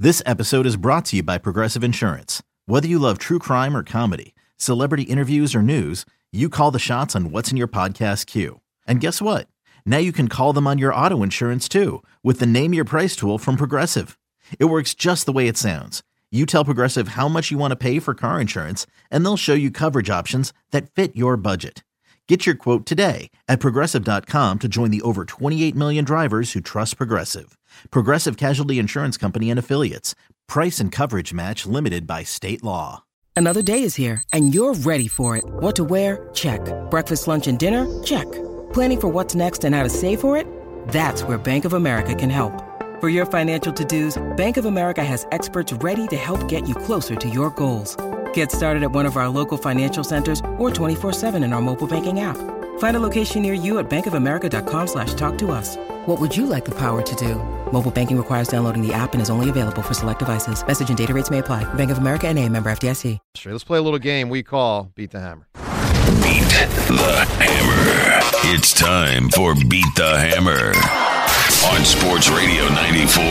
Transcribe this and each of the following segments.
This episode is brought to you by Progressive Insurance. Whether you love true crime or comedy, celebrity interviews or news, you call the shots on what's in your podcast queue. And guess what? Now you can call them on your auto insurance too with the Name Your Price tool from Progressive. It works just the way it sounds. You tell Progressive how much you want to pay for car insurance, and they'll show you coverage options that fit your budget. Get your quote today at Progressive.com to join the over 28 million drivers who trust Progressive. Progressive Casualty Insurance Company and Affiliates. Price and coverage match limited by state law. Another day is here, and you're ready for it. What to wear? Check. Breakfast, lunch, and dinner? Check. Planning for what's next and how to save for it? That's where Bank of America can help. For your financial to-dos, Bank of America has experts ready to help get you closer to your goals. Get started at one of our local financial centers or 24/7 in our mobile banking app. Find a location near you at bankofamerica.com/talktous. What would you like the power to do? Mobile banking requires downloading the app and is only available for select devices. Message and data rates may apply. Bank of America N.A., member FDIC. Let's play a little game we call Beat the Hammer. Beat the Hammer. It's time for Beat the Hammer on Sports Radio 94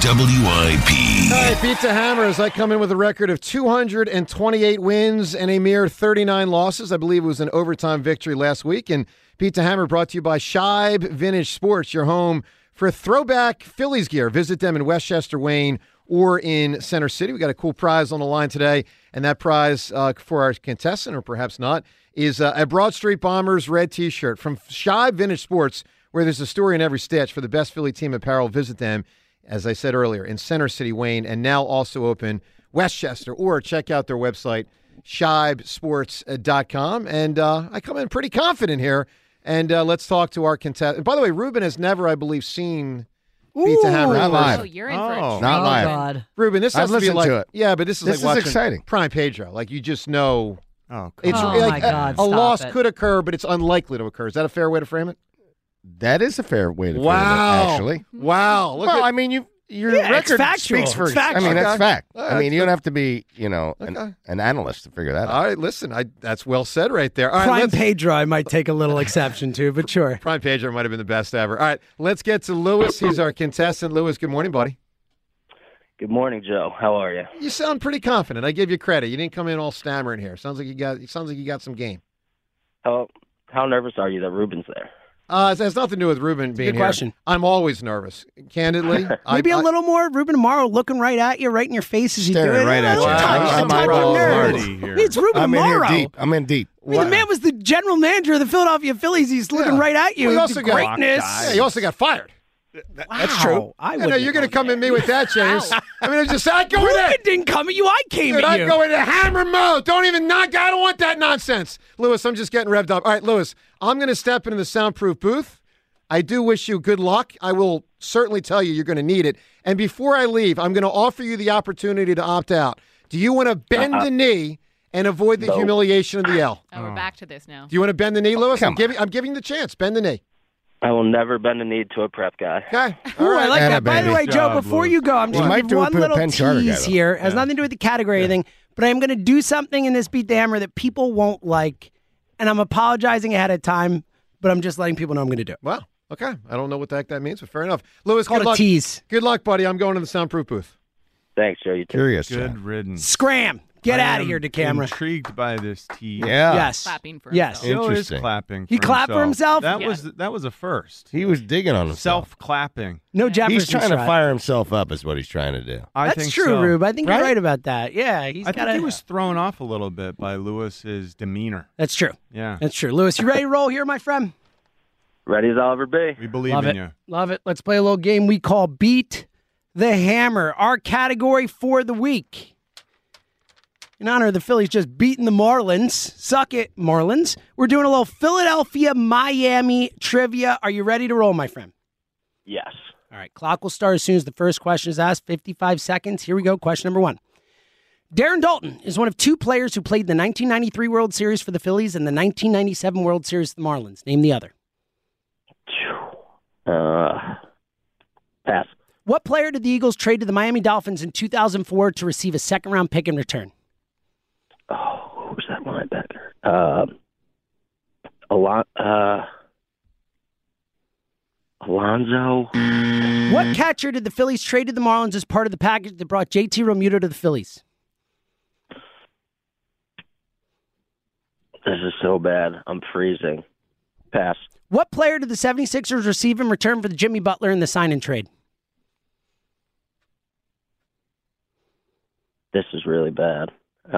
WIP. All right, Beat the Hammer as I come in with a record of 228 wins and a mere 39 losses. I believe it was an overtime victory last week. And Beat the Hammer brought to you by Scheib Vintage Sports, your home for throwback Phillies gear. Visit them in Westchester, Wayne, or in Center City. We got a cool prize on the line today, and that prize for our contestant, or perhaps not, is a Broad Street Bombers red T-shirt from Scheib Vintage Sports, where there's a story in every stitch. For the best Philly team apparel, visit them, as I said earlier, in Center City, Wayne, and now also open Westchester, or check out their website, scheibsports.com. And I come in pretty confident here, and let's talk to our contestant. By the way, Ruben has never, I believe, seen Beat the Hammer. Not live. Oh, you're in for a treat. Not live. God. Ruben, this has I've to be listened like, to it. yeah, but this is This like is watching exciting. Prime Pedro. Like, you just know Oh, it's Oh, like my God, a stop loss it. could occur, but it's unlikely to occur. Is that a fair way to frame it? that is a fair way to put it, Wow. actually. Wow. Look Well, at, I mean, your Yeah, it's record factual. speaks for It's factual. I mean, that's Okay. fact. All I right, mean, you good. don't have to be, Okay. an analyst to figure that all out. right, listen, that's well said right there. All right, Prime let's, Pedro, I might take a little exception to, but sure. Prime Pedro might have been the best ever. All right, let's get to Lewis. He's our contestant. Lewis, good morning, buddy. Good morning, Joe. How are you? You sound pretty confident. I give you credit. You didn't come in all stammering here. Sounds like you got some game. How nervous are you that Ruben's there? It has nothing to do with Ruben being good here. question. I'm always nervous. Candidly, Maybe a little more Ruben tomorrow, looking right at you, right in your face as you do Staring it. right at you. Don't touch I'm the type of nerd. already It's Ruben I'm in here tomorrow. deep. I'm in deep. I mean, the man was the general manager of the Philadelphia Phillies. He's looking Yeah. right at you. Well, he also The got- greatness. Yeah, he also got fired. That's true. I know you're going to come at me with that, James. I mean, I'd go with Ruben that. didn't come at you. I came Dude, at I'd you. go into hammer mode. Don't even knock. I don't want that nonsense. Lewis, I'm just getting revved up. All right, Lewis, I'm going to step into the soundproof booth. I do wish you good luck. I will certainly tell you you're going to need it. And before I leave, I'm going to offer you the opportunity to opt out. Do you want to bend the knee and avoid the humiliation of the L? Oh, we're back to this now. Do you want to bend the knee, Lewis? come I'm giving you the chance. Bend the knee. I will never bend a knee to a prep guy. Okay. Ooh, All I right. like Atta that. By the baby. way, Joe, before you go, I'm just You going might to do give it one to a little Penn Charter guy, tease though. here. It has nothing to do with the category or anything, but I'm going to do something in this Beat the Hammer that people won't like, and I'm apologizing ahead of time, but I'm just letting people know I'm going to do it. Well, okay. I don't know what the heck that means, but fair enough. Lewis, Called good a luck. tease. Good luck, buddy. I'm going to the soundproof booth. Thanks, Joe. You too. Curious. Good John. riddance. Scram. Get I out of am here, DeCamera. Intrigued by this tease. Yeah. Yes. Clapping for Yes. himself. Joe is Interesting. clapping. He clapped for himself? That Yeah. was a first. He was digging on himself. Self-clapping. No Jefferson He's trying to strut. fire himself up is what he's trying to do. I That's think true, so. Rube. I think Right? you're right about that. Yeah, he's I got think he was thrown off a little bit by Lewis's demeanor. That's true. Yeah. That's true. Lewis, you ready to roll here, my friend? Ready as I'll ever be. We believe Love in it. you. Love it. Let's play a little game we call Beat the Hammer, our category for the week. In honor of the Phillies just beating the Marlins. Suck it, Marlins. We're doing a little Philadelphia, Miami trivia. Are you ready to roll, my friend? Yes. All right. Clock will start as soon as the first question is asked. 55 seconds. Here we go. Question number one. Darren Dalton is one of two players who played the 1993 World Series for the Phillies and the 1997 World Series for the Marlins. Name the other. Pass. What player did the Eagles trade to the Miami Dolphins in 2004 to receive a second-round pick in return? Oh, who's that linebacker? A lot. Alonzo. What catcher did the Phillies trade to the Marlins as part of the package that brought JT Realmuto to the Phillies? This is so bad. I'm freezing. Pass. What player did the 76ers receive in return for the Jimmy Butler in the sign-and trade? This is really bad.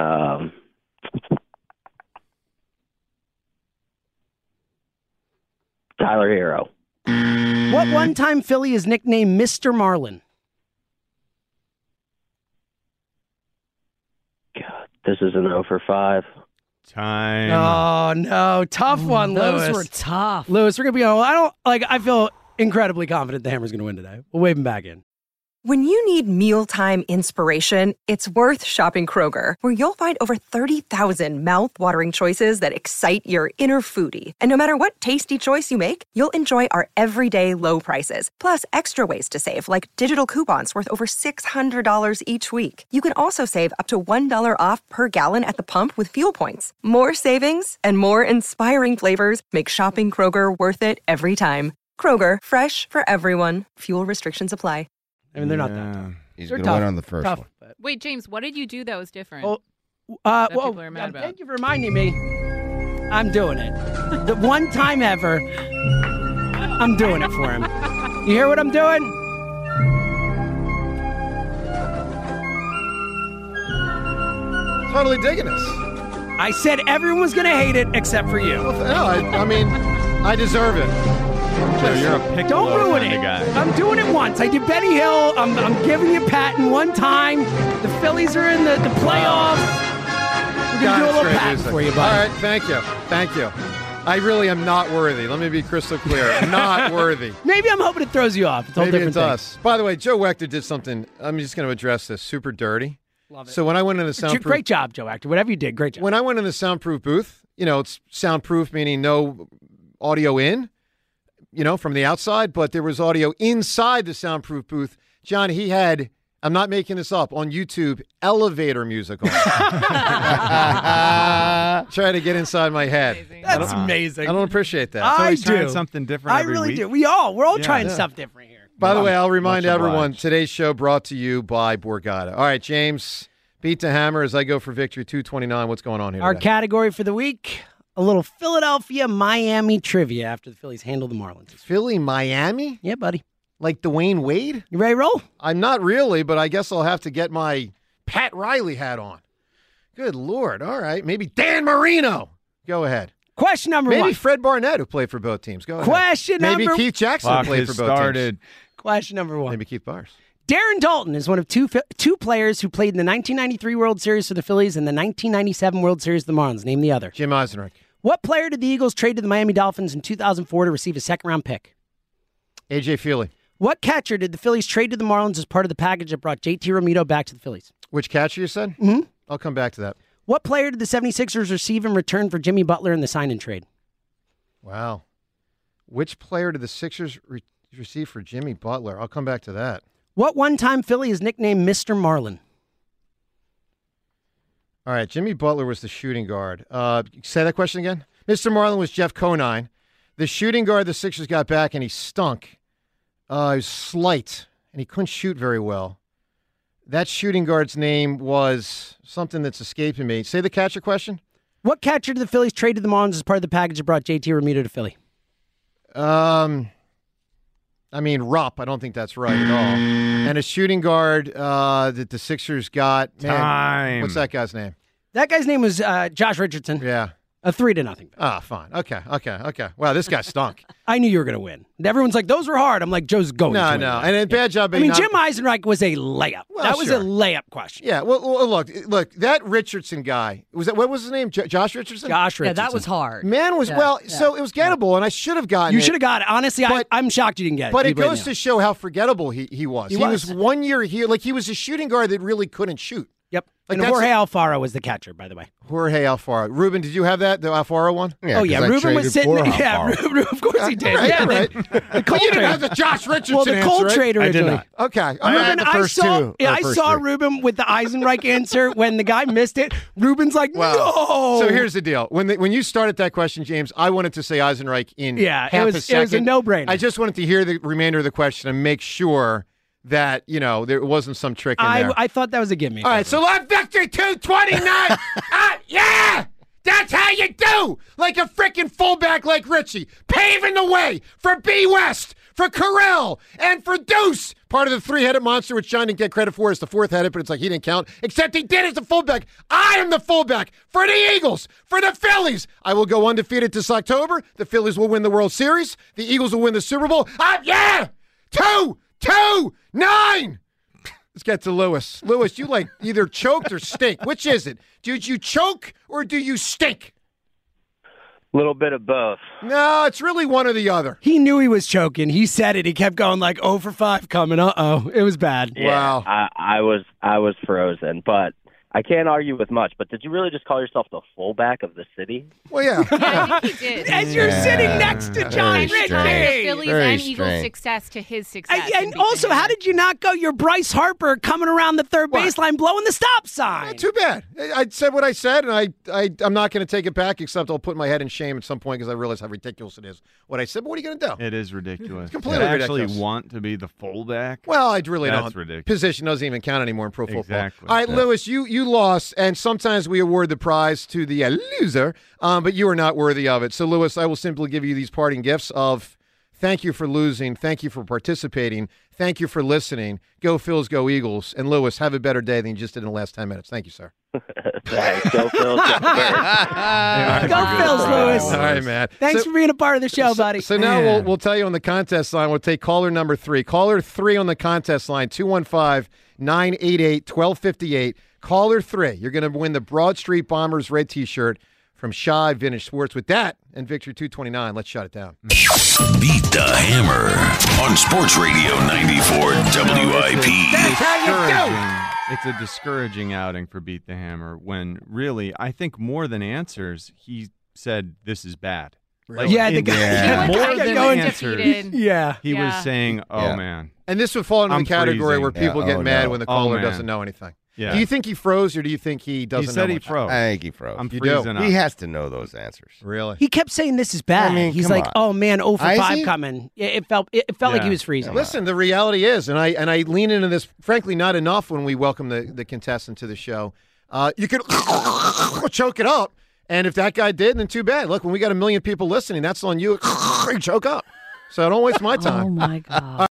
Tyler Hero. What one-time Philly is nicknamed Mr. Marlin? God, this is an 0 for 5. Time. Oh, no. Tough one, Lewis. Those were tough. Lewis, we're going to be on. I feel incredibly confident the Hammer's going to win today. We'll wave him back in. When you need mealtime inspiration, it's worth shopping Kroger, where you'll find over 30,000 mouth-watering choices that excite your inner foodie. And no matter what tasty choice you make, you'll enjoy our everyday low prices, plus extra ways to save, like digital coupons worth over $600 each week. You can also save up to $1 off per gallon at the pump with fuel points. More savings and more inspiring flavors make shopping Kroger worth it every time. Kroger, fresh for everyone. Fuel restrictions apply. I mean, they're not that tough. He's They're going to tough. win on the first Tough, one. but- Wait, James, what did you do that was different? Oh, that whoa, people are mad about? thank you for reminding me. I'm doing it. The one time ever, I'm doing it for him. You hear what I'm doing? Totally digging this. I said everyone's going to hate it except for you. No, I mean, I deserve it. Joe, you're a piccolo Don't ruin kind it. of guy. I'm doing it once. I did Benny Hill. I'm giving you Patton one time. The Phillies are in the playoffs. We're going to do a little Great Patton music. for you, All buddy. right, thank you. Thank you. I really am not worthy. Let me be crystal clear. I'm not worthy. Maybe I'm hoping it throws you off. It's a whole Maybe it different thing. does. By the way, Joe Wechter did something. I'm just going to address this. Super dirty. Love it. So when I went into soundproof, Great job, Joe Actor. Whatever you did, great job. when I went in the soundproof booth, it's soundproof meaning no audio in, from the outside, but there was audio inside the soundproof booth. John, he had, I'm not making this up, on YouTube, elevator music on. Try to get inside my head. Amazing. That's amazing. I don't appreciate that. I Always trying do. something different I every really week. do. We're all trying Yeah. stuff different here. By the way, I'll remind Much everyone, obliged. today's show brought to you by Borgata. All right, James, beat the hammer as I go for victory 229. What's going on here Our today? category for the week, a little Philadelphia-Miami trivia after the Phillies handle the Marlins. Philly, Miami? Yeah, buddy. Like Dwayne Wade? You ready to roll? I'm not really, but I guess I'll have to get my Pat Riley hat on. Good Lord. All right. Maybe Dan Marino. Go ahead. Question number Maybe one. Fred Barnett, who played for both teams. Go ahead. Question Maybe number- Keith Jackson Clock played has for both started. teams. Question number one. Maybe Keith Bars. Darren Dalton is one of two players who played in the 1993 World Series for the Phillies and the 1997 World Series for the Marlins. Name the other. Jim Eisenreich. What player did the Eagles trade to the Miami Dolphins in 2004 to receive a second-round pick? A.J. Feely. What catcher did the Phillies trade to the Marlins as part of the package that brought JT Realmuto back to the Phillies? Which catcher you said? Mm-hmm. I'll come back to that. What player did the 76ers receive in return for Jimmy Butler in the sign-and trade? Wow. Which player did the Sixers receive for Jimmy Butler? I'll come back to that. What one-time Philly is nicknamed Mr. Marlin? All right, Jimmy Butler was the shooting guard. Say that question again. Mr. Marlin was Jeff Conine. The shooting guard the Sixers got back, and he stunk. He was slight, and he couldn't shoot very well. That shooting guard's name was something that's escaping me. Say the catcher question. What catcher did the Phillies trade to the Marlins as part of the package that brought JT Realmuto to Philly? Rupp. I don't think that's right at all. And a shooting guard that the Sixers got. Man, Time. what's that guy's name? That guy's name was Josh Richardson. Yeah. A 3-0. Ah, fine. Okay. Wow, this guy stunk. I knew you were going to win. Everyone's like, those were hard. I'm like, Joe's going to win. No. And a bad job. I mean, not- Jim Eisenreich was a layup. Well, that was sure. a layup question. Yeah, well, look, that Richardson guy, what was his name? Josh Richardson? Josh Richardson. Yeah, that was hard. Man was, so it was gettable, and I should have gotten You it. should have got it. Honestly, I'm shocked you didn't get it. But it Keep right goes now. to show how forgettable he was. He He was was. 1 year here, like he was a shooting guard that really couldn't shoot. Yep. Like, And that's- Jorge Alfaro was the catcher, by the way. Jorge Alfaro. Ruben, did you have that, the Alfaro one? Oh, yeah. Ruben was sitting there. Yeah, Ruben, of course he did. Right, Yeah, right. The But Cole you didn't trade. have the Josh Richardson Well, the answer, Cole right? trade I did originally. not. Okay. Ruben, I saw three. Ruben with the Eisenreich answer when the guy missed it. Ruben's like, no. So here's the deal. When you started that question, James, I wanted to say Eisenreich in Yeah, half it was a second. a no-brainer. I just wanted to hear the remainder of the question and make sure that, there wasn't some trick in there. I thought that was a gimme. All right, so left victory 229. Yeah! That's how you do! Like a freaking fullback like Richie. Paving the way for B. West, for Carell, and for Deuce. Part of the three-headed monster, which John didn't get credit for, is the fourth-headed, but it's like he didn't count. Except he did as the fullback. I am the fullback for the Eagles, for the Phillies. I will go undefeated this October. The Phillies will win the World Series. The Eagles will win the Super Bowl. 2-2-9. Let's get to Lewis. Lewis, you either choked or stink. Which is it? Did you choke or do you stink? A little bit of both. No, it's really one or the other. He knew he was choking. He said it. He kept going like 0 for 5 coming. Uh-oh. It was bad. Yeah, Wow. I was frozen, but I can't argue with much. But did you really just call yourself the fullback of the city? Well, yeah. Yeah, I think he did. As you're sitting next to John And he tied the Ritchie. Phillies Very and Eagles' strange. success to his success. And also, how did you not go? You're Bryce Harper coming around the third What? baseline, blowing the stop sign. Not too bad. I said what I said, and I'm not going to take it back, except I'll put my head in shame at some point because I realize how ridiculous it is what I said. But what are you going to do? It is ridiculous. It's completely to actually ridiculous. want to be the fullback. Well, I really That's don't. ridiculous. Position doesn't even count anymore in pro football. Exactly. All right, Lewis, you lost, and sometimes we award the prize to the loser, but you are not worthy of it. So, Lewis, I will simply give you these parting gifts of thank you for losing, thank you for participating, thank you for listening. Go Phils, go Eagles. And, Lewis, have a better day than you just did in the last 10 minutes. Thank you, sir. Thanks. Go Phils. Go Birds. Go Phils, Lewis. All right, man. Thanks So- for being a part of the show, buddy. So now we'll tell you on the contest line. We'll take caller number 3. Caller 3 on the contest line, 215-988-1258. Caller 3. You're going to win the Broad Street Bombers red T-shirt from Shy Vintage Sports. With that and Victory 229, let's shut it down. Beat the Hammer on Sports Radio 94 WIP. It's a discouraging outing for Beat the Hammer when really, I think more than answers, he said this is bad. Like, Yeah, the guy- He went more to than going answers. defeated. Yeah. He was Yeah. saying, "Oh Yeah. man, And this would fall into I'm the category freezing. where people Yeah, get oh, mad no. when the Oh, caller man. doesn't know anything. yeah." Do you think he froze or do you think he doesn't he said know he much? froze. I think he froze. I'm You do. freezing up. He has to know those answers. Really? He kept saying this is bad. I mean, He's come like, on. oh man, 0 for 5 Icy? coming. It felt like he was freezing. Listen, the reality is, and I lean into this, frankly, not enough when we welcome the contestant to the show. You could choke it up, and if that guy did, then too bad. Look, when we got 1 million people listening, that's on you. You choke up. So don't waste my time. Oh, my God.